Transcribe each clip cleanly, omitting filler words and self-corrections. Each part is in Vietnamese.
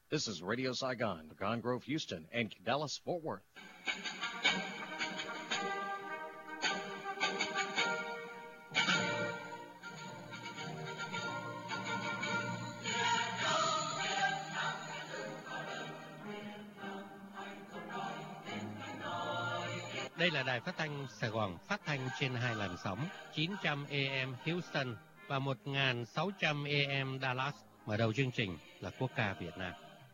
This is Radio Saigon, Pecan Grove, Houston, and Dallas, Fort Worth. Đây là đài phát thanh Sài Gòn, phát thanh trên 2 làn sóng 900 AM Houston và 1600 AM Dallas. Mở đầu chương trình là quốc ca Việt Nam.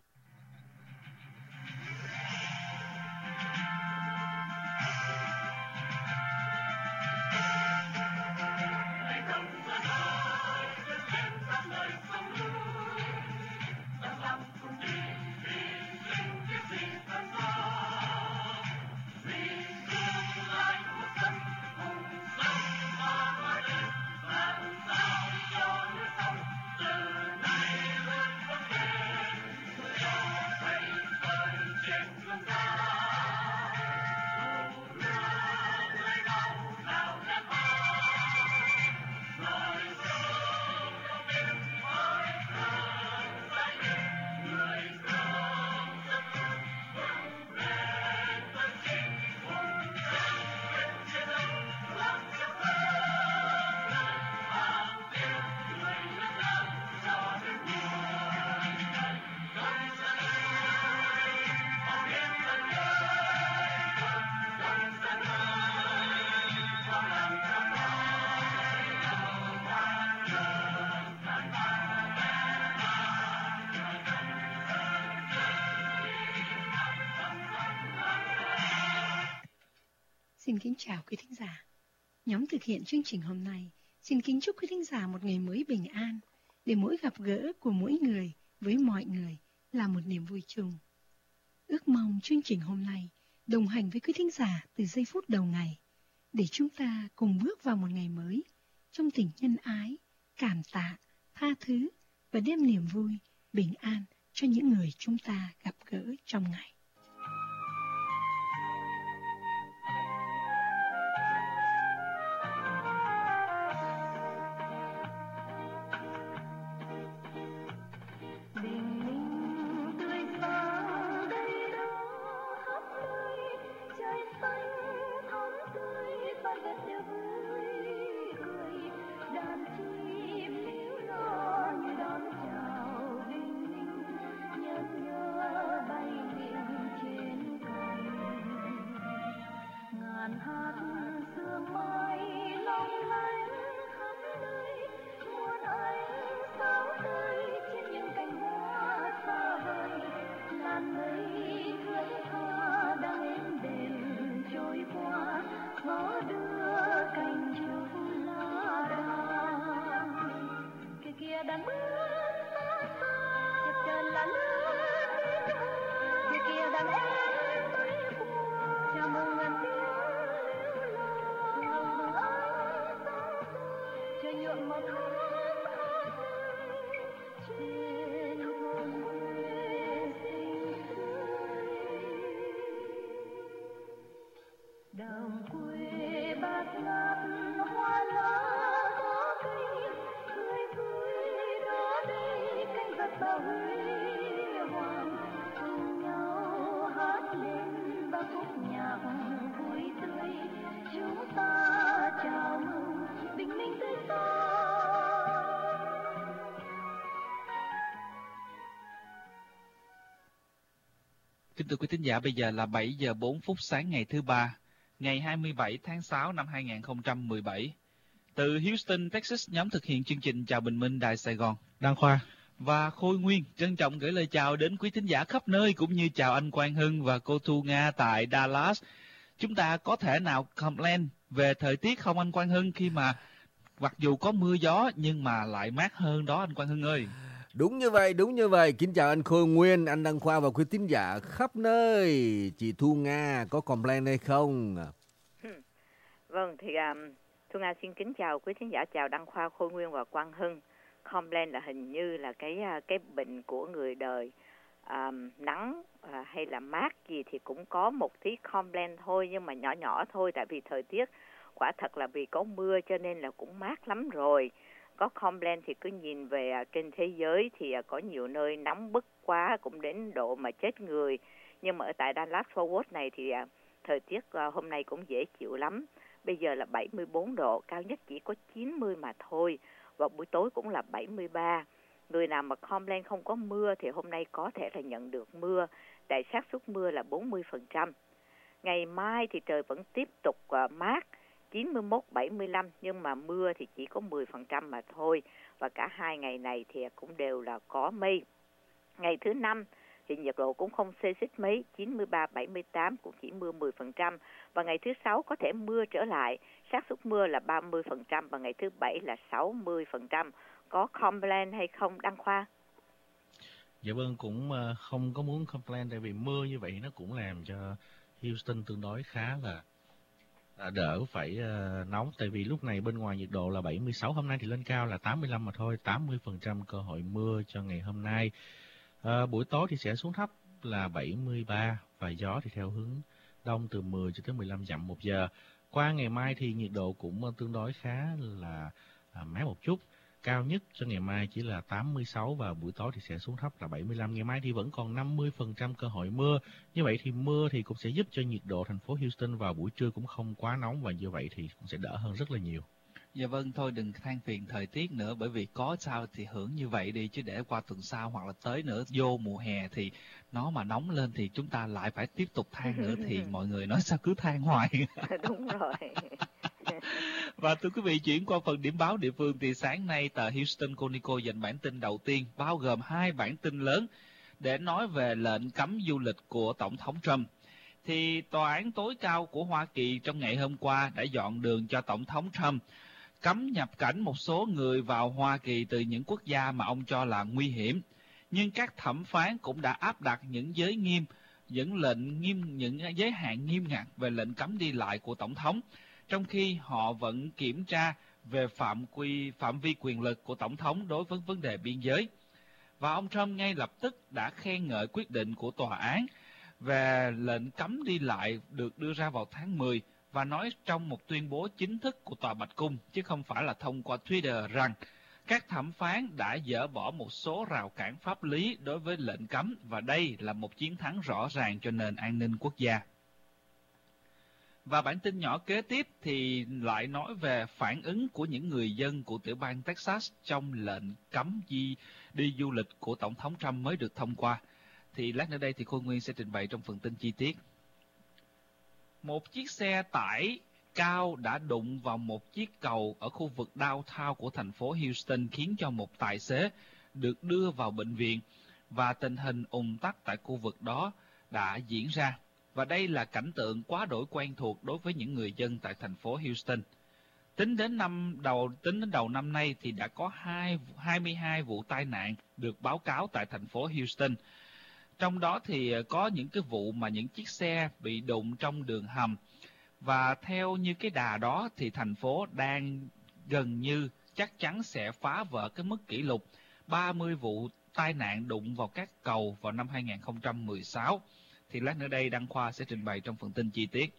Xin kính chào quý thính giả. Nhóm thực hiện chương trình hôm nay xin kính chúc quý thính giả một ngày mới bình an, để mỗi gặp gỡ của mỗi người với mọi người là một niềm vui chung. Ước mong chương trình hôm nay đồng hành với quý thính giả từ giây phút đầu ngày, để chúng ta cùng bước vào một ngày mới trong tình nhân ái, cảm tạ, tha thứ và đem niềm vui, bình an cho những người chúng ta gặp gỡ trong ngày. Kính thưa quý thính giả, bây giờ là 7 giờ 4 phút sáng ngày thứ Ba, ngày 27 tháng 6 năm 2017. Từ Houston, Texas, nhóm thực hiện chương trình Chào Bình Minh Đài Sài Gòn, Đăng Khoa và Khôi Nguyên trân trọng gửi lời chào đến quý thính giả khắp nơi, cũng như chào anh Quang Hưng và cô Thu Nga tại Dallas. Chúng ta có thể nào complain về thời tiết không anh Quang Hưng, khi mà mặc dù có mưa gió nhưng mà lại mát hơn đó anh Quang Hưng ơi? Đúng như vậy. Kính chào anh Khôi Nguyên, anh Đăng Khoa và quý thính giả khắp nơi. Chị Thu Nga có complain hay không? Vâng, thì Thu Nga xin kính chào quý thính giả, chào Đăng Khoa, Khôi Nguyên và Quang Hưng. Complain là hình như là cái bệnh của người đời. Nắng hay là mát gì thì cũng có một tí complain thôi, nhưng mà nhỏ thôi, tại vì thời tiết quả thật là vì có mưa cho nên là cũng mát lắm rồi. có complain thì cứ nhìn về trên thế giới thì có nhiều nơi nóng bức quá, cũng đến độ mà chết người. Nhưng mà ở tại Dallas Fort Worth này thì thời tiết hôm nay cũng dễ chịu lắm. Bây giờ là 74 độ, cao nhất chỉ có 90 mà thôi. Và buổi tối cũng là 73. Người nào mà complain không có mưa thì hôm nay có thể là nhận được mưa. Tại xác suất mưa là 40%. Ngày mai thì trời vẫn tiếp tục mát, 91, 75, nhưng mà mưa thì chỉ có 10% mà thôi. Và cả hai ngày này thì cũng đều là có mây. Ngày thứ Năm thì nhiệt độ cũng không xê xích mấy, 93, 78 cũng chỉ mưa 10%. Và ngày thứ Sáu có thể mưa trở lại, xác suất mưa là 30%. Và ngày thứ Bảy là 60%. Có complain hay không, Đăng Khoa? Dạ vâng, cũng không có muốn complain, tại vì mưa như vậy nó cũng làm cho Houston tương đối khá là đỡ phải nóng. Tại vì lúc này bên ngoài nhiệt độ là 76, hôm nay thì lên cao là 85 mà thôi, 80% cơ hội mưa cho ngày hôm nay. Buổi tối thì sẽ xuống thấp là 73 và gió thì theo hướng đông từ 10 cho tới 15 dặm một giờ. Qua ngày mai thì nhiệt độ cũng tương đối khá là mát một chút. Cao nhất cho ngày mai chỉ là 86 và buổi tối thì sẽ xuống thấp là 75. Ngày mai thì vẫn còn 50% cơ hội mưa. Như vậy thì mưa thì cũng sẽ giúp cho nhiệt độ thành phố Houston vào buổi trưa cũng không quá nóng, và như vậy thì cũng sẽ đỡ hơn rất là nhiều. Dạ vâng, thôi đừng than phiền thời tiết nữa, bởi vì có sao thì hưởng như vậy đi, chứ để qua tuần sau hoặc là tới nữa vô mùa hè thì nó mà nóng lên thì chúng ta lại phải tiếp tục than nữa, thì mọi người nói sao cứ than hoài. Đúng rồi. Và thưa quý vị, chuyển qua phần điểm báo địa phương thì sáng nay tờ Houston Chronicle dành bản tin đầu tiên, bao gồm 2 bản tin lớn để nói về lệnh cấm du lịch của Tổng thống Trump. Thì Tòa án tối cao của Hoa Kỳ trong ngày hôm qua đã dọn đường cho Tổng thống Trump cấm nhập cảnh một số người vào Hoa Kỳ từ những quốc gia mà ông cho là nguy hiểm. Nhưng các thẩm phán cũng đã áp đặt những những giới hạn nghiêm ngặt về lệnh cấm đi lại của Tổng thống, trong khi họ vẫn kiểm tra về phạm vi quyền lực của Tổng thống đối với vấn đề biên giới. Và ông Trump ngay lập tức đã khen ngợi quyết định của tòa án về lệnh cấm đi lại được đưa ra vào tháng 10 và nói trong một tuyên bố chính thức của Tòa Bạch Cung, chứ không phải là thông qua Twitter, rằng các thẩm phán đã dỡ bỏ một số rào cản pháp lý đối với lệnh cấm, và đây là một chiến thắng rõ ràng cho nền an ninh quốc gia. Và bản tin nhỏ kế tiếp thì lại nói về phản ứng của những người dân của tiểu bang Texas trong lệnh cấm đi du lịch của Tổng thống Trump mới được thông qua. Thì lát nữa đây thì Khôi Nguyên sẽ trình bày trong phần tin chi tiết. Một chiếc xe tải cao đã đụng vào một chiếc cầu ở khu vực downtown của thành phố Houston, khiến cho một tài xế được đưa vào bệnh viện, và tình hình ùn tắc tại khu vực đó đã diễn ra. Và đây là cảnh tượng quá đổi quen thuộc đối với những người dân tại thành phố Houston. Tính đến đầu năm nay thì đã có 22 vụ tai nạn được báo cáo tại thành phố Houston. Trong đó thì có những cái vụ mà những chiếc xe bị đụng trong đường hầm. Và theo như cái đà đó thì thành phố đang gần như chắc chắn sẽ phá vỡ cái mức kỷ lục 30 vụ tai nạn đụng vào các cầu vào năm 2016. Thì lát nữa đây Đăng Khoa sẽ trình bày trong phần tin chi tiết.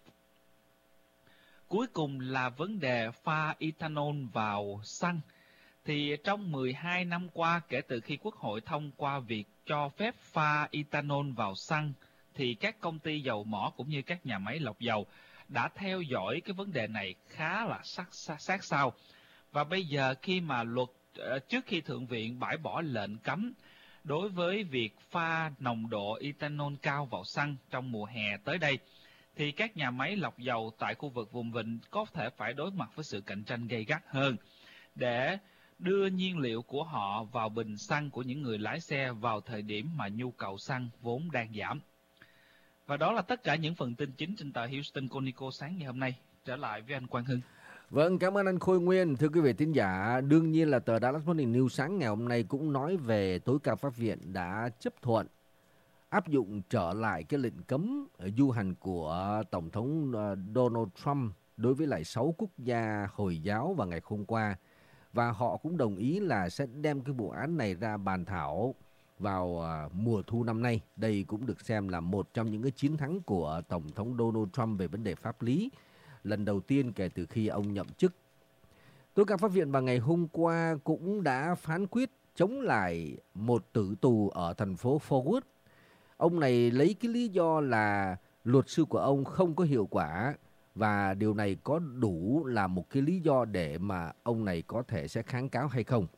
Cuối cùng là vấn đề pha ethanol vào xăng. Thì trong 12 năm qua, kể từ khi Quốc hội thông qua việc cho phép pha ethanol vào xăng, thì các công ty dầu mỏ cũng như các nhà máy lọc dầu đã theo dõi cái vấn đề này khá là sát sao. Và bây giờ khi mà trước khi Thượng viện bãi bỏ lệnh cấm đối với việc pha nồng độ ethanol cao vào xăng trong mùa hè tới đây, thì các nhà máy lọc dầu tại khu vực vùng vịnh có thể phải đối mặt với sự cạnh tranh gay gắt hơn để đưa nhiên liệu của họ vào bình xăng của những người lái xe vào thời điểm mà nhu cầu xăng vốn đang giảm. Và đó là tất cả những phần tin chính trên tờ Houston Chronicle sáng ngày hôm nay. Trở lại với anh Quang Hưng. Vâng, cảm ơn anh Khôi Nguyên. Thưa quý vị thính giả, đương nhiên là tờ Dallas Morning News sáng ngày hôm nay cũng nói về tối cao pháp viện đã chấp thuận áp dụng trở lại cái lệnh cấm du hành của Tổng thống Donald Trump đối với lại 6 quốc gia Hồi giáo vào ngày hôm qua. Và họ cũng đồng ý là sẽ đem cái vụ án này ra bàn thảo vào mùa thu năm nay. Đây cũng được xem là một trong những cái chiến thắng của Tổng thống Donald Trump về vấn đề pháp lý, lần đầu tiên kể từ khi ông nhậm chức. Tối cao pháp viện vào ngày hôm qua cũng đã phán quyết chống lại một tử tù ở thành phố Fort Worth. Ông này lấy cái lý do là luật sư của ông không có hiệu quả và điều này có đủ là một cái lý do để mà ông này có thể sẽ kháng cáo hay không.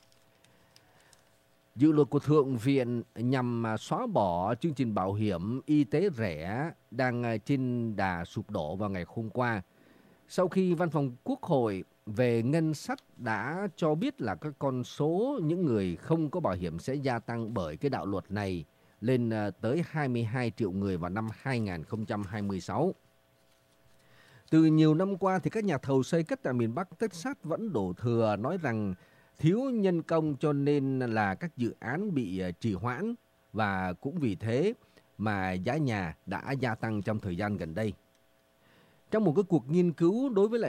Dự luật của Thượng viện nhằm xóa bỏ chương trình bảo hiểm y tế rẻ đang trên đà sụp đổ vào ngày hôm qua. Sau khi Văn phòng Quốc hội về ngân sách đã cho biết là các con số những người không có bảo hiểm sẽ gia tăng bởi cái đạo luật này lên tới 22 triệu người vào năm 2026. Từ nhiều năm qua thì các nhà thầu xây cất tại miền Bắc Texas vẫn đổ thừa nói rằng thiếu nhân công cho nên là các dự án bị trì hoãn và cũng vì thế mà giá nhà đã gia tăng trong thời gian gần đây. Trong một cái cuộc nghiên cứu đối với lại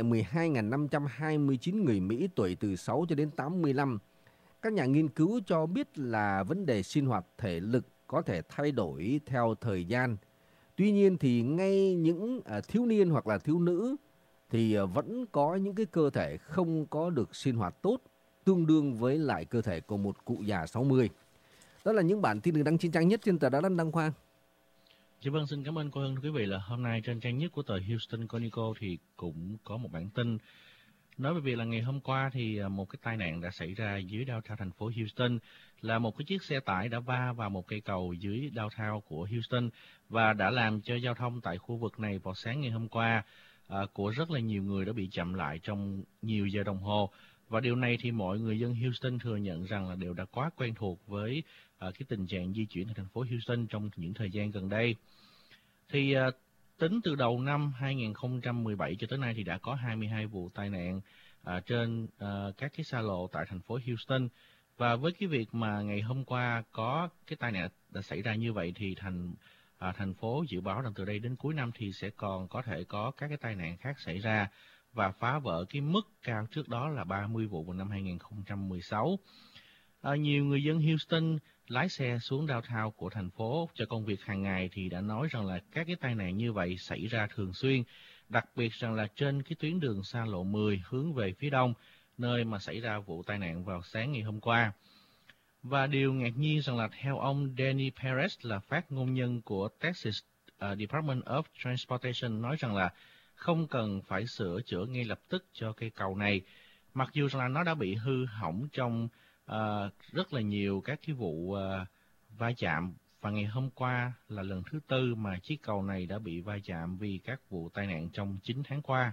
12.529 người Mỹ tuổi từ 6 cho đến 85, các nhà nghiên cứu cho biết là vấn đề sinh hoạt thể lực có thể thay đổi theo thời gian. Tuy nhiên thì ngay những thiếu niên hoặc là thiếu nữ thì vẫn có những cái cơ thể không có được sinh hoạt tốt, tương đương với lại cơ thể của một cụ già 60. Đó là những bản tin được đăng trên trang nhất trên tờ Đà Lạt Đăng Khoa. Dạ vâng, xin cảm ơn cô Hân. Quý vị, là hôm nay trên trang nhất của tờ Houston Chronicle thì cũng có một bản tin nói về việc là ngày hôm qua thì một cái tai nạn đã xảy ra dưới downtown thành phố Houston, là một cái chiếc xe tải đã va vào một cây cầu dưới downtown của Houston và đã làm cho giao thông tại khu vực này vào sáng ngày hôm qua của rất là nhiều người đã bị chậm lại trong nhiều giờ đồng hồ. Và điều này thì mọi người dân Houston thừa nhận rằng là đều đã quá quen thuộc với cái tình trạng di chuyển ở thành phố Houston trong những thời gian gần đây. Thì tính từ đầu năm 2017 cho tới nay thì đã có 22 vụ tai nạn trên các cái xa lộ tại thành phố Houston. Và với cái việc mà ngày hôm qua có cái tai nạn đã xảy ra như vậy thì thành phố dự báo rằng từ đây đến cuối năm thì sẽ còn có thể có các cái tai nạn khác xảy ra và phá vỡ cái mức cao trước đó là 30 vụ vào năm 2016. Nhiều người dân Houston lái xe xuống downtown của thành phố cho công việc hàng ngày thì đã nói rằng là các cái tai nạn như vậy xảy ra thường xuyên, đặc biệt rằng là trên cái tuyến đường xa lộ 10 hướng về phía đông, nơi mà xảy ra vụ tai nạn vào sáng ngày hôm qua. Và điều ngạc nhiên rằng là theo ông Danny Perez, là phát ngôn nhân của Texas Department of Transportation, nói rằng là không cần phải sửa chữa ngay lập tức cho cây cầu này, mặc dù rằng là nó đã bị hư hỏng trong rất là nhiều các cái vụ va chạm. Và ngày hôm qua là lần thứ tư mà chiếc cầu này đã bị va chạm vì các vụ tai nạn trong 9 tháng qua.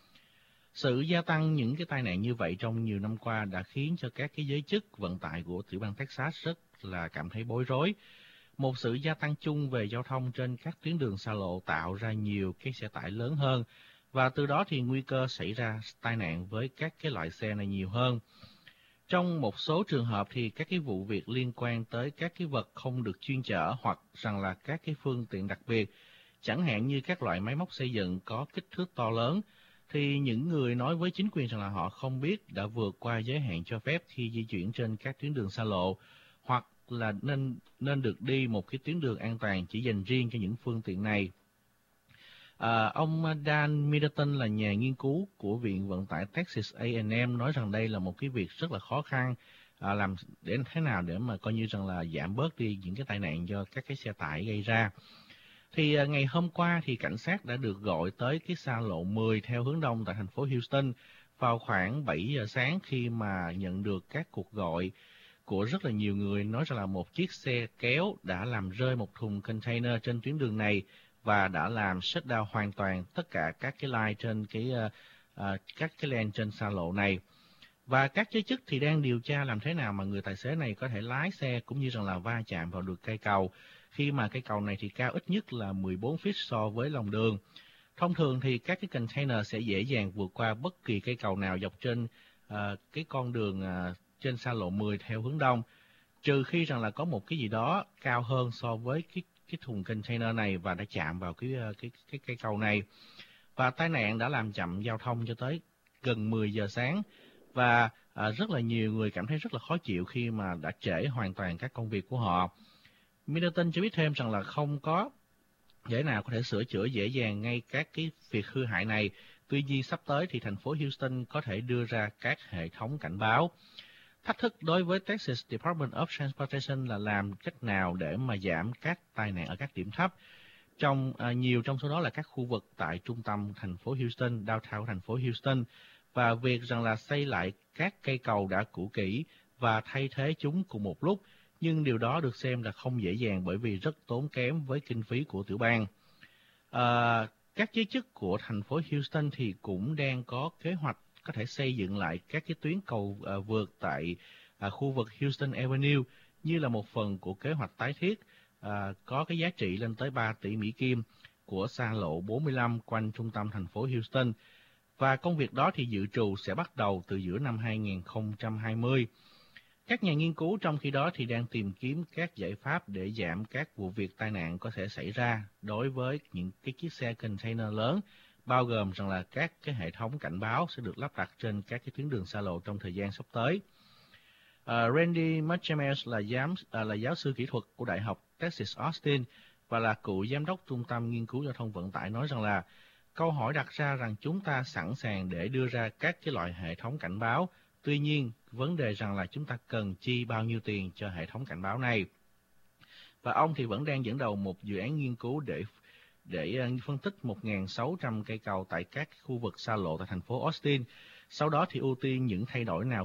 Sự gia tăng những cái tai nạn như vậy trong nhiều năm qua đã khiến cho các cái giới chức vận tải của tiểu bang Texas rất là cảm thấy bối rối. Một sự gia tăng chung về giao thông trên các tuyến đường xa lộ tạo ra nhiều cái xe tải lớn hơn, và từ đó thì nguy cơ xảy ra tai nạn với các cái loại xe này nhiều hơn. Trong một số trường hợp thì các cái vụ việc liên quan tới các cái vật không được chuyên chở hoặc rằng là các cái phương tiện đặc biệt, chẳng hạn như các loại máy móc xây dựng có kích thước to lớn, thì những người nói với chính quyền rằng là họ không biết đã vượt qua giới hạn cho phép khi di chuyển trên các tuyến đường xa lộ, hoặc là nên được đi một cái tuyến đường an toàn chỉ dành riêng cho những phương tiện này. Ông Dan Middleton là nhà nghiên cứu của Viện Vận tải Texas A&M nói rằng đây là một cái việc rất là khó khăn, làm để thế nào để mà coi như rằng là giảm bớt đi những cái tai nạn do các cái xe tải gây ra. Thì ngày hôm qua thì cảnh sát đã được gọi tới cái xa lộ 10 theo hướng đông tại thành phố Houston vào khoảng 7 giờ sáng, khi mà nhận được các cuộc gọi của rất là nhiều người nói rằng là một chiếc xe kéo đã làm rơi một thùng container trên tuyến đường này và đã làm shutdown hoàn toàn tất cả các cái line trên các cái lane trên xa lộ này. Và các giới chức thì đang điều tra làm thế nào mà người tài xế này có thể lái xe cũng như rằng là va chạm vào được cây cầu, khi mà cây cầu này thì cao ít nhất là 14 feet so với lòng đường. Thông thường thì các cái container sẽ dễ dàng vượt qua bất kỳ cây cầu nào dọc trên cái con đường trên xa lộ 10 theo hướng đông, trừ khi rằng là có một cái gì đó cao hơn so với cái thùng container này và đã chạm vào cái cây cầu này. Và tai nạn đã làm chậm giao thông cho tới gần 10 giờ sáng, và rất là nhiều người cảm thấy rất là khó chịu khi mà đã trễ hoàn toàn các công việc của họ. Middleton cho biết thêm rằng là không có dễ nào có thể sửa chữa dễ dàng ngay các cái việc hư hại này, Tuy nhiên sắp tới thì thành phố Houston có thể đưa ra các hệ thống cảnh báo. Thách thức đối với Texas Department of Transportation là làm cách nào để mà giảm các tai nạn ở các điểm thấp. Nhiều trong số đó là các khu vực tại trung tâm thành phố Houston, downtown thành phố Houston, và việc rằng là xây lại các cây cầu đã cũ kỹ và thay thế chúng cùng một lúc, nhưng điều đó được xem là không dễ dàng bởi vì rất tốn kém với kinh phí của tiểu bang. Các giới chức của thành phố Houston thì cũng đang có kế hoạch có thể xây dựng lại các cái tuyến cầu vượt tại khu vực Houston Avenue như là một phần của kế hoạch tái thiết có cái giá trị lên tới 3 tỷ Mỹ Kim của xa lộ 45 quanh trung tâm thành phố Houston. Và công việc đó thì dự trù sẽ bắt đầu từ giữa năm 2020. Các nhà nghiên cứu trong khi đó thì đang tìm kiếm các giải pháp để giảm các vụ việc tai nạn có thể xảy ra đối với những cái chiếc xe container lớn, bao gồm rằng là các cái hệ thống cảnh báo sẽ được lắp đặt trên các cái tuyến đường xa lộ trong thời gian sắp tới. Randy Machemes là giáo sư kỹ thuật của Đại học Texas Austin và là cựu giám đốc Trung tâm Nghiên cứu Giao thông Vận tải nói rằng là câu hỏi đặt ra rằng chúng ta sẵn sàng để đưa ra các cái loại hệ thống cảnh báo. Tuy nhiên, vấn đề rằng là chúng ta cần chi bao nhiêu tiền cho hệ thống cảnh báo này. Và ông thì vẫn đang dẫn đầu một dự án nghiên cứu để phân tích 1.600 cây cầu tại các khu vực xa lộ tại thành phố Austin. Sau đó thì ưu tiên những thay đổi nào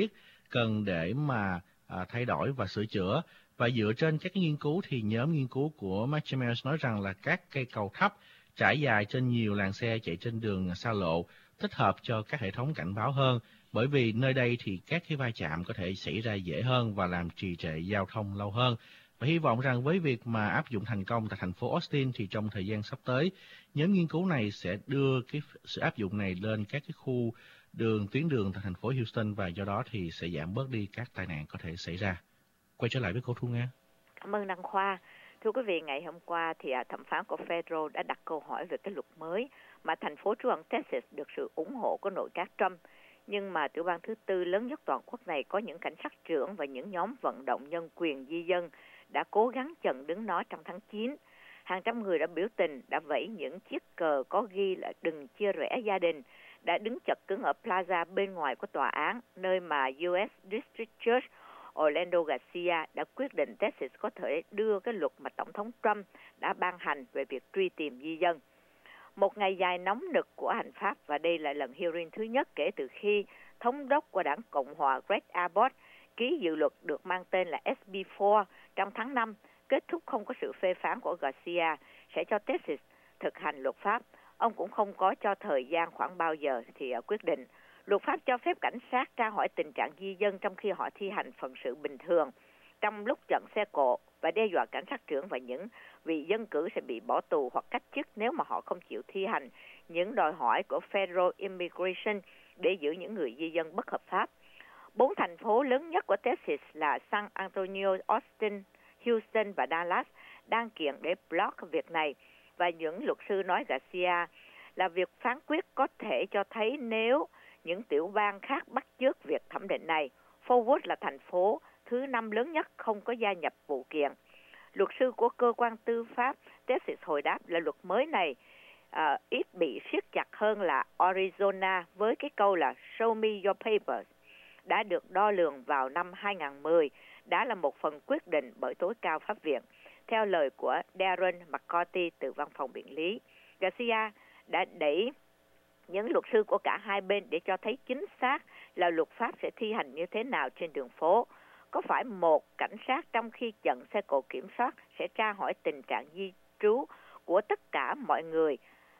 cần để mà thay đổi và sửa chữa. Và dựa trên các nghiên cứu thì nhóm nghiên cứu của Machemes nói rằng là các cây cầu thấp trải dài trên nhiều làn xe chạy trên đường xa lộ thích hợp cho các hệ thống cảnh báo hơn, bởi vì nơi đây thì các cái va chạm có thể xảy ra dễ hơn và làm trì trệ giao thông lâu hơn. Và hy vọng rằng với việc mà áp dụng thành công tại thành phố Austin thì trong thời gian sắp tới, nhóm nghiên cứu này sẽ đưa cái sự áp dụng này lên các cái khu tuyến đường tại thành phố Houston và do đó thì sẽ giảm bớt đi các tai nạn có thể xảy ra. Quay trở lại với cô Thu Nga. Cảm ơn Đăng Khoa. Thưa quý vị, ngày hôm qua thì thẩm phán của Federal đã đặt câu hỏi về cái luật mới mà thành phố trú ẩn Texas được sự ủng hộ của nội các Trump. Nhưng mà tiểu bang thứ tư lớn nhất toàn quốc này có những cảnh sát trưởng và những nhóm vận động nhân quyền di dân đã cố gắng chặn đứng nó trong tháng 9. Hàng trăm người đã biểu tình, đã vẫy những chiếc cờ có ghi là đừng chia rẽ gia đình, đã đứng chật cứng ở plaza bên ngoài của tòa án, nơi mà U.S. District Judge Orlando Garcia đã quyết định Texas có thể đưa cái luật mà Tổng thống Trump đã ban hành về việc truy tìm di dân. Một ngày dài nóng nực của hành pháp, và đây là lần hearing thứ nhất kể từ khi thống đốc của đảng Cộng hòa Greg Abbott ký dự luật được mang tên là SB4 trong tháng 5, kết thúc không có sự phê phán của Garcia sẽ cho Texas thực hành luật pháp. Ông cũng không có cho thời gian khoảng bao giờ thì quyết định. Luật pháp cho phép cảnh sát tra hỏi tình trạng di dân trong khi họ thi hành phận sự bình thường, trong lúc chặn xe cộ, và đe dọa cảnh sát trưởng và những vị dân cử sẽ bị bỏ tù hoặc cách chức nếu mà họ không chịu thi hành những đòi hỏi của Federal Immigration để giữ những người di dân bất hợp pháp. 4 thành phố lớn nhất của Texas là San Antonio, Austin, Houston và Dallas đang kiện để block việc này, và những luật sư nói Garcia là việc phán quyết có thể cho thấy nếu những tiểu bang khác bắt chước việc thẩm định này. Fort Worth là thành phố thứ 5 lớn nhất không có gia nhập vụ kiện. Luật sư của cơ quan tư pháp Texas hồi đáp là luật mới này ít bị siết chặt hơn là Arizona với cái câu là show me your papers, đã được đo lường vào năm 2010, đã là một phần quyết định bởi tối cao pháp viện. Theo lời của Darren McCarthy từ văn phòng biện lý, Garcia đã đẩy những luật sư của cả hai bên để cho thấy chính xác là luật pháp sẽ thi hành như thế nào trên đường phố. Có phải một cảnh sát trong khi chặn xe cộ kiểm soát sẽ tra hỏi tình trạng di trú của tất cả mọi người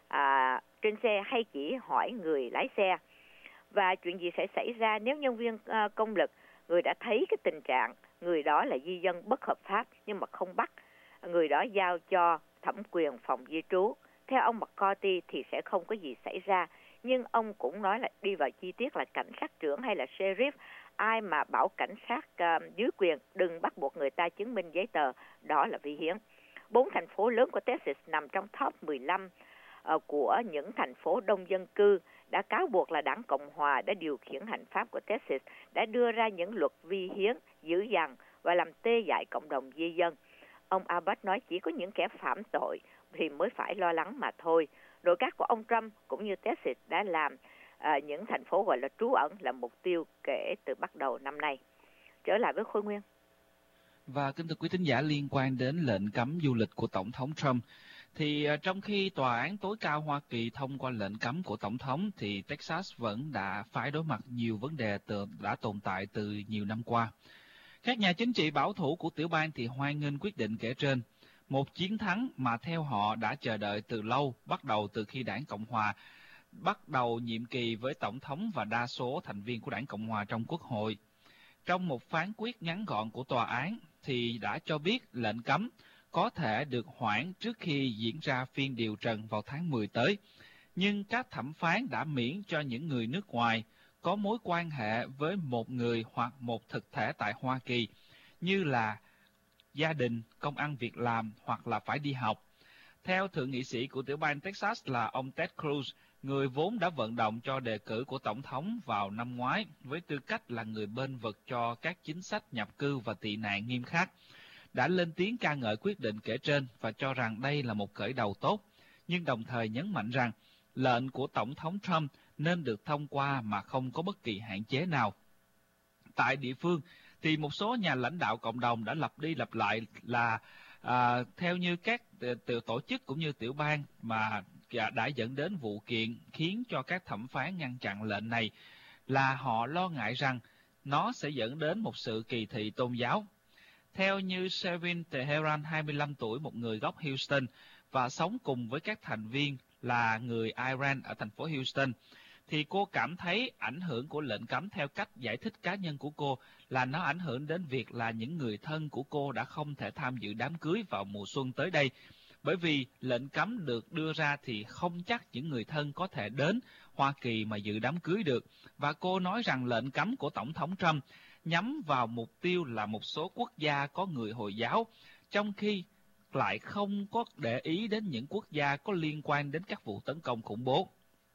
trên xe, hay chỉ hỏi người lái xe? Và chuyện gì sẽ xảy ra nếu nhân viên công lực, người đã thấy cái tình trạng người đó là di dân bất hợp pháp nhưng mà không bắt người đó giao cho thẩm quyền phòng di trú? Theo ông McCarthy thì sẽ không có gì xảy ra, nhưng ông cũng nói là đi vào chi tiết là cảnh sát trưởng hay là sheriff, ai mà bảo cảnh sát dưới quyền đừng bắt buộc người ta chứng minh giấy tờ, đó là vi hiến. 4 thành phố lớn của Texas nằm trong top 15 của những thành phố đông dân cư đã cáo buộc là đảng Cộng hòa đã điều khiển hành pháp của Texas, đã đưa ra những luật vi hiến dữ dằn và làm tê dại cộng đồng di dân. Ông Abbott nói chỉ có những kẻ phạm tội thì mới phải lo lắng mà thôi. Nội các của ông Trump cũng như Texas đã làm những thành phố gọi là trú ẩn là mục tiêu kể từ bắt đầu năm nay. Trở lại với Khôi Nguyên. Và kính thưa quý thính giả, liên quan đến lệnh cấm du lịch của Tổng thống Trump, thì trong khi Tòa án tối cao Hoa Kỳ thông qua lệnh cấm của Tổng thống, thì Texas vẫn đã phải đối mặt nhiều vấn đề đã tồn tại từ nhiều năm qua. Các nhà chính trị bảo thủ của tiểu bang thì hoan nghênh quyết định kể trên, một chiến thắng mà theo họ đã chờ đợi từ lâu, bắt đầu từ khi đảng Cộng Hòa bắt đầu nhiệm kỳ với Tổng thống và đa số thành viên của đảng Cộng Hòa trong Quốc hội. Trong một phán quyết ngắn gọn của tòa án thì đã cho biết lệnh cấm có thể được hoãn trước khi diễn ra phiên điều trần vào tháng 10 tới. Nhưng các thẩm phán đã miễn cho những người nước ngoài có mối quan hệ với một người hoặc một thực thể tại Hoa Kỳ, như là gia đình, công ăn việc làm hoặc là phải đi học. Theo thượng nghị sĩ của tiểu bang Texas là ông Ted Cruz, người vốn đã vận động cho đề cử của Tổng thống vào năm ngoái với tư cách là người bênh vực cho các chính sách nhập cư và tị nạn nghiêm khắc, đã lên tiếng ca ngợi quyết định kể trên và cho rằng đây là một khởi đầu tốt, nhưng đồng thời nhấn mạnh rằng lệnh của Tổng thống Trump nên được thông qua mà không có bất kỳ hạn chế nào. Tại địa phương, thì một số nhà lãnh đạo cộng đồng đã lặp đi lặp lại là theo như các tổ chức cũng như tiểu bang mà đã dẫn đến vụ kiện khiến cho các thẩm phán ngăn chặn lệnh này, là họ lo ngại rằng nó sẽ dẫn đến một sự kỳ thị tôn giáo. Theo như Sevin Teheran, 25 tuổi, một người gốc Houston và sống cùng với các thành viên là người Iran ở thành phố Houston, thì cô cảm thấy ảnh hưởng của lệnh cấm theo cách giải thích cá nhân của cô là nó ảnh hưởng đến việc là những người thân của cô đã không thể tham dự đám cưới vào mùa xuân tới đây. Bởi vì lệnh cấm được đưa ra thì không chắc những người thân có thể đến Hoa Kỳ mà dự đám cưới được. Và cô nói rằng lệnh cấm của Tổng thống Trump nhắm vào mục tiêu là một số quốc gia có người Hồi giáo, trong khi lại không có để ý đến những quốc gia có liên quan đến các vụ tấn công khủng bố.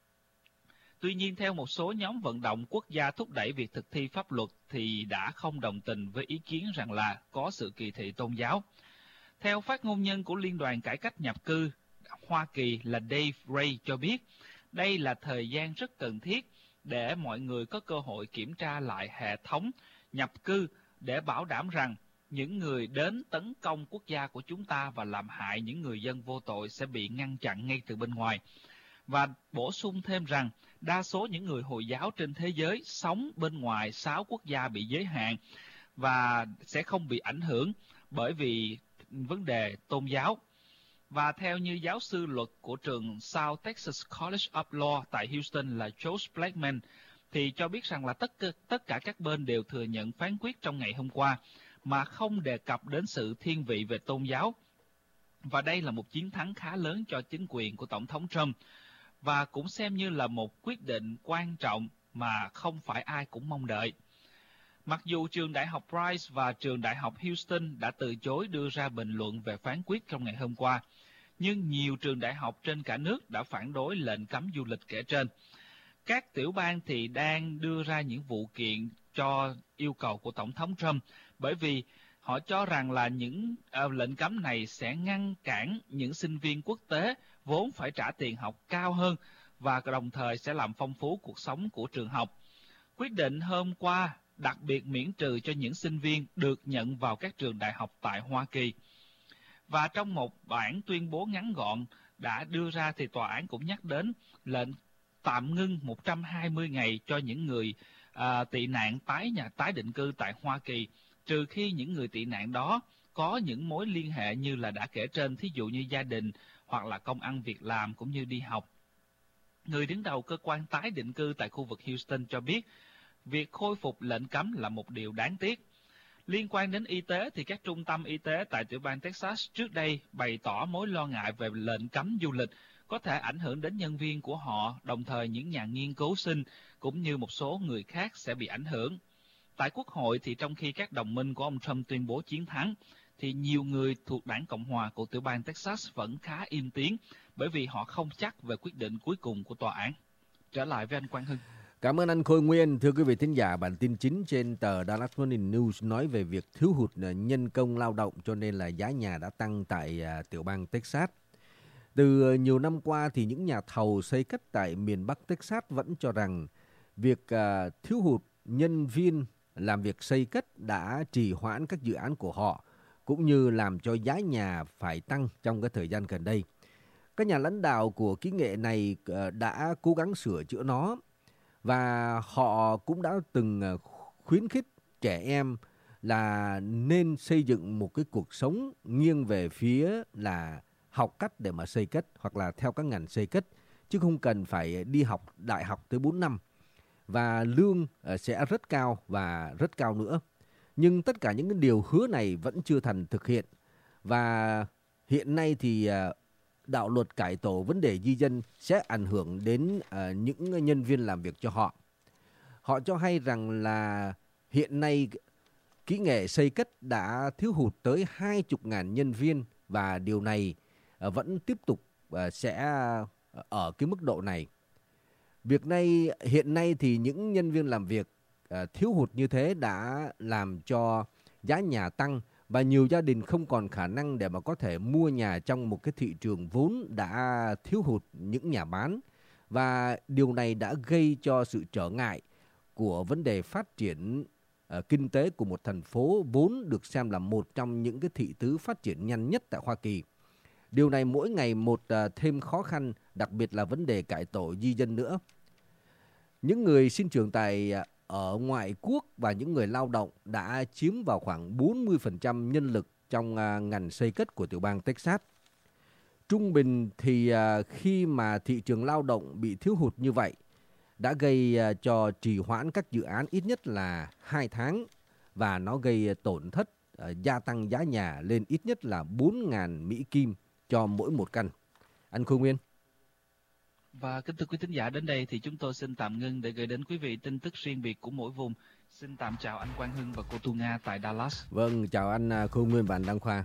Tuy nhiên, theo một số nhóm vận động quốc gia thúc đẩy việc thực thi pháp luật thì đã không đồng tình với ý kiến rằng là có sự kỳ thị tôn giáo. Theo phát ngôn nhân của Liên đoàn Cải cách Nhập cư Hoa Kỳ là Dave Ray cho biết, đây là thời gian rất cần thiết để mọi người có cơ hội kiểm tra lại hệ thống nhập cư để bảo đảm rằng những người đến tấn công quốc gia của chúng ta và làm hại những người dân vô tội sẽ bị ngăn chặn ngay từ bên ngoài. Và bổ sung thêm rằng đa số những người Hồi giáo trên thế giới sống bên ngoài 6 quốc gia bị giới hạn và sẽ không bị ảnh hưởng bởi vì vấn đề tôn giáo. Và theo như giáo sư luật của trường South Texas College of Law tại Houston là Josh Blackman, thì cho biết rằng là tất cả các bên đều thừa nhận phán quyết trong ngày hôm qua mà không đề cập đến sự thiên vị về tôn giáo. Và đây là một chiến thắng khá lớn cho chính quyền của Tổng thống Trump, và cũng xem như là một quyết định quan trọng mà không phải ai cũng mong đợi. Mặc dù trường đại học Rice và trường đại học Houston đã từ chối đưa ra bình luận về phán quyết trong ngày hôm qua, nhưng nhiều trường đại học trên cả nước đã phản đối lệnh cấm du lịch kể trên. Các tiểu bang thì đang đưa ra những vụ kiện cho yêu cầu của Tổng thống Trump, bởi vì họ cho rằng là những lệnh cấm này sẽ ngăn cản những sinh viên quốc tế vốn phải trả tiền học cao hơn và đồng thời sẽ làm phong phú cuộc sống của trường học. Quyết định hôm qua đặc biệt miễn trừ cho những sinh viên được nhận vào các trường đại học tại Hoa Kỳ. Và trong một bản tuyên bố ngắn gọn đã đưa ra thì tòa án cũng nhắc đến lệnh tạm ngưng 120 ngày cho những người tị nạn tái định cư tại Hoa Kỳ, trừ khi những người tị nạn đó có những mối liên hệ như là đã kể trên, thí dụ như gia đình hoặc là công ăn việc làm cũng như đi học. Người đứng đầu cơ quan tái định cư tại khu vực Houston cho biết việc khôi phục lệnh cấm là một điều đáng tiếc. Liên quan đến y tế thì các trung tâm y tế tại tiểu bang Texas trước đây bày tỏ mối lo ngại về lệnh cấm du lịch có thể ảnh hưởng đến nhân viên của họ, đồng thời những nhà nghiên cứu sinh cũng như một số người khác sẽ bị ảnh hưởng. Tại Quốc hội thì trong khi các đồng minh của ông Trump tuyên bố chiến thắng, thì nhiều người thuộc đảng Cộng hòa của tiểu bang Texas vẫn khá im tiếng bởi vì họ không chắc về quyết định cuối cùng của tòa án. Trở lại với anh Quang Hưng. Cảm ơn anh Khôi Nguyên. Thưa quý vị thính giả, bản tin chính trên tờ Dallas Morning News nói về việc thiếu hụt nhân công lao động cho nên là giá nhà đã tăng tại tiểu bang Texas. Từ nhiều năm qua thì những nhà thầu xây cất tại miền Bắc Texas vẫn cho rằng việc thiếu hụt nhân viên làm việc xây cất đã trì hoãn các dự án của họ, cũng như làm cho giá nhà phải tăng trong cái thời gian gần đây. Các nhà lãnh đạo của kỹ nghệ này đã cố gắng sửa chữa nó, và họ cũng đã từng khuyến khích trẻ em là nên xây dựng một cái cuộc sống nghiêng về phía là học cách để mà xây cất, hoặc là theo các ngành xây cất, chứ không cần phải đi học đại học tới 4 năm. Và lương sẽ rất cao và rất cao nữa. Nhưng tất cả những cái điều hứa này vẫn chưa thành thực hiện. Và hiện nay thì đạo luật cải tổ vấn đề di dân sẽ ảnh hưởng đến những nhân viên làm việc cho họ. Họ cho hay rằng là hiện nay kỹ nghệ xây cất đã thiếu hụt tới 20.000 nhân viên, và điều này vẫn tiếp tục sẽ ở cái mức độ này. Hiện nay thì những nhân viên làm việc thiếu hụt như thế đã làm cho giá nhà tăng, và nhiều gia đình không còn khả năng để mà có thể mua nhà trong một cái thị trường vốn đã thiếu hụt những nhà bán. Và điều này đã gây cho sự trở ngại của vấn đề phát triển kinh tế của một thành phố vốn được xem là một trong những cái thị tứ phát triển nhanh nhất tại Hoa Kỳ. Điều này mỗi ngày một thêm khó khăn, đặc biệt là vấn đề cải tổ di dân nữa. Những người sinh trưởng ở ngoại quốc và những người lao động đã chiếm vào khoảng 40% nhân lực trong ngành xây cất của tiểu bang Texas. Trung bình thì khi mà thị trường lao động bị thiếu hụt như vậy, đã gây cho trì hoãn các dự án ít nhất là 2 tháng, và nó gây tổn thất, gia tăng giá nhà lên ít nhất là 4.000 Mỹ Kim cho mỗi một căn. Anh Khôi Nguyên. Và kính thưa quý thính giả, đến đây thì chúng tôi xin tạm ngưng để gửi đến quý vị tin tức riêng biệt của mỗi vùng. Xin tạm chào anh Quang Hưng và cô Thu Nga tại Dallas. Vâng, chào anh Khôi Nguyên và anh Đăng Khoa.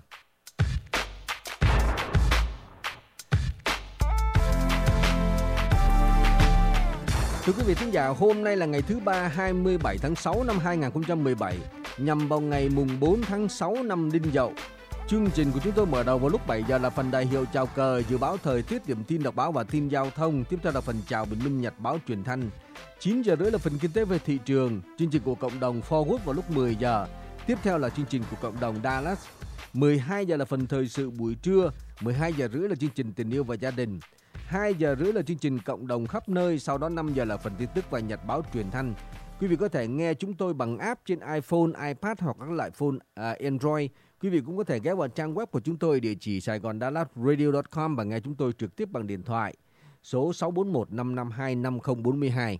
Thưa quý vị thính giả, hôm nay là ngày thứ Ba 27 tháng 6 năm 2017, nhằm vào ngày mùng 4 tháng 6 năm Đinh Dậu. Chương trình của chúng tôi mở đầu vào lúc 7 giờ là phần đại hiệu chào cờ, dự báo thời tiết, điểm tin đọc báo và tin giao thông. Tiếp theo là phần chào bình minh nhật báo truyền thanh. 9 giờ rưỡi là phần kinh tế về thị trường, chương trình của cộng đồng Forward vào lúc 10 giờ. Tiếp theo là chương trình của cộng đồng Dallas. 12 giờ là phần thời sự buổi trưa, 12 giờ rưỡi là chương trình tình yêu và gia đình. 2 giờ rưỡi là chương trình cộng đồng khắp nơi, sau đó 5 giờ là phần tin tức và nhật báo truyền thanh. Quý vị có thể nghe chúng tôi bằng app trên iPhone, iPad hoặc các loại phone Android. Quý vị cũng có thể ghé vào trang web của chúng tôi, địa chỉ saigondallasradio.com, và nghe chúng tôi trực tiếp bằng điện thoại số 641 552 5042.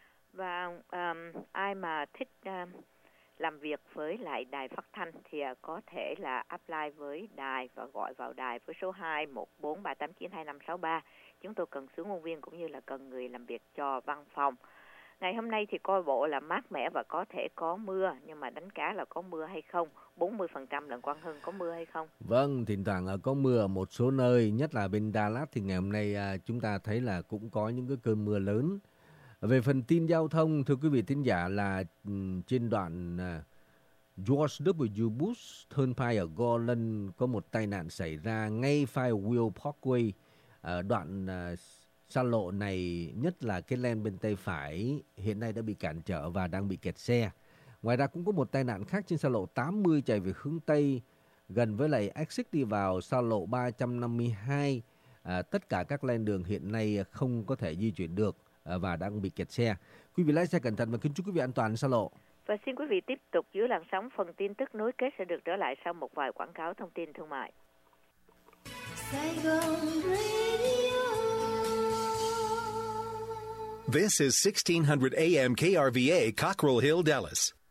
Và ai mà thích làm việc với lại đài phát thanh thì có thể là apply với đài và gọi vào đài với số 21438925563. Chúng tôi cần xướng ngôn viên cũng như là cần người làm việc cho văn phòng. Ngày hôm nay thì coi bộ là mát mẻ và có thể có mưa, nhưng mà đánh cá là có mưa hay không. 40% lần Quang Hưng, có mưa hay không? Vâng, thỉnh thoảng có mưa ở một số nơi, nhất là bên Dallas thì ngày hôm nay chúng ta thấy là cũng có những cái cơn mưa lớn. Về phần tin giao thông, thưa quý vị thính giả, là trên đoạn George W. Bush Turnpike ở Garland có một tai nạn xảy ra ngay Firewheel Parkway. Đoạn xa lộ này, nhất là cái lane bên tay phải, hiện nay đã bị cản trở và đang bị kẹt xe. Ngoài ra cũng có một tai nạn khác trên xa lộ 80 chạy về hướng Tây, gần với lại exit đi vào xa lộ 352. Tất cả các lane đường hiện nay không có thể di chuyển được và đang bị kẹt xe. Quý vị lái xe cẩn thận và kính chúc quý vị an toàn xa lộ. Và xin quý vị tiếp tục giữ làn sóng, phần tin tức nối kết sẽ được trở lại sau một vài quảng cáo thông tin thương mại. This is 1600 AM KRVA, Cockrell Hill, Dallas.